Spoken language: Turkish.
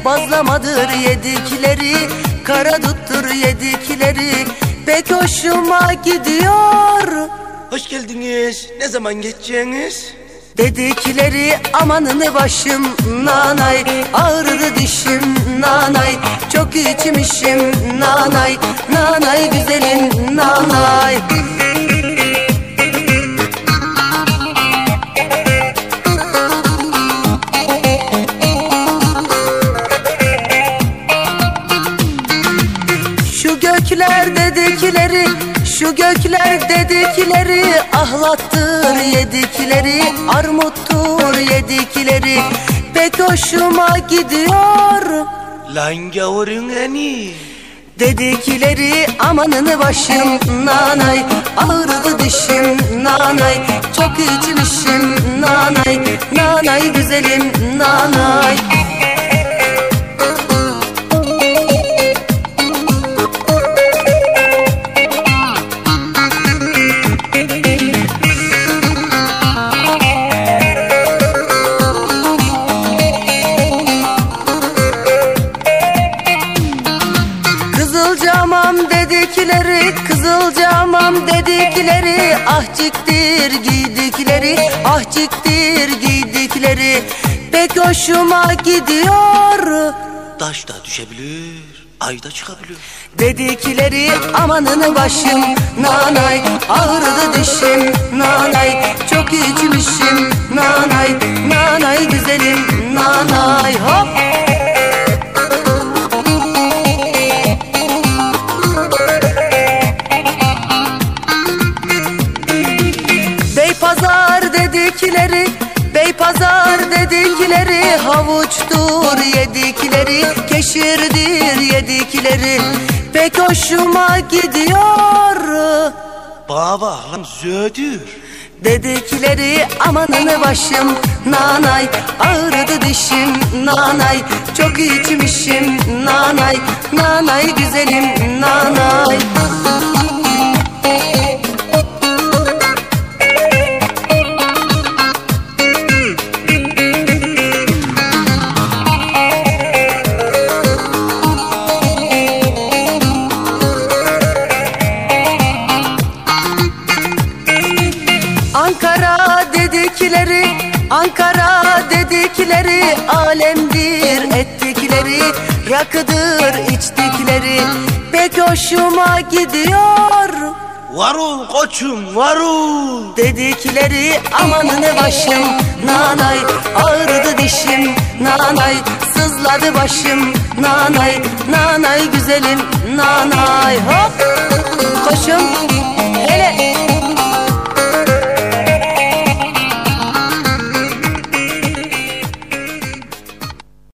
bazlamadır yedikleri, karaduttur yedikleri, pek hoşuma gidiyor. Hoş geldiniz. Ne zaman geçeceğiniz? Dedikleri amanını başım nanay, ağrıdı dişim nanay, çok içmişim nanay, nanay güzelim nanay. Şu gökler dedikleri, şu gökler dedikleri, ahlattır yedikleri, armuttur yedikleri, pek hoşuma gidiyor. Lan gavurun eni. Dedikleri amanını başım nanay, ağrıdı dişim nanay, çok içmişim nanay, nanay güzelim nanay. Kızılcamam dedikleri, kızılcamam dedikleri, ahciktir giydikleri, ahciktir giydikleri, pek hoşuma gidiyor. Taş da düşebilir, ay da çıkabilir. Dedikleri amanını başım nanay, ağrıdı dişim nanay, çok içmişim nanay, nanay güzelim nanay. Hop! Beypazar dedikleri, Beypazar dedikleri, havuçtur yedikleri, keşirdir yedikleri, pek hoşuma gidiyor. Bana bak lan zödür. Dedikleri amanını başım nanay, ağrıdı dişim nanay, çok içmişim nanay, nanay güzelim nanay. Ankara dedikleri, Ankara dedikleri, alemdir ettikleri, rakıdır içtikleri, pek hoşuma gidiyor. Varul koçum varul. Dedikleri amanını başım nanay, ağrıdı dişim nanay, sızladı başım nanay, nanay güzelim nanay. Hop koşum.